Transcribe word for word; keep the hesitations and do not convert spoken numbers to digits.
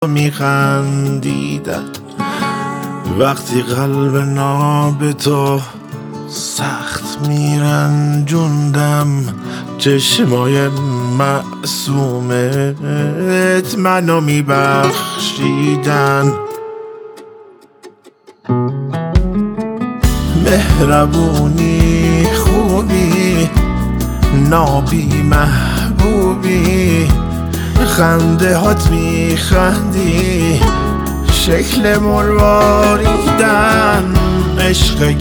میخندیدن وقتی قلب ناب تو سخت میرنجوندم. چشمای معصومت منو میبخشیدن. مهربونی خوبی نابی محبوبی خنده هات میخندی شکل مرواریدن. عشق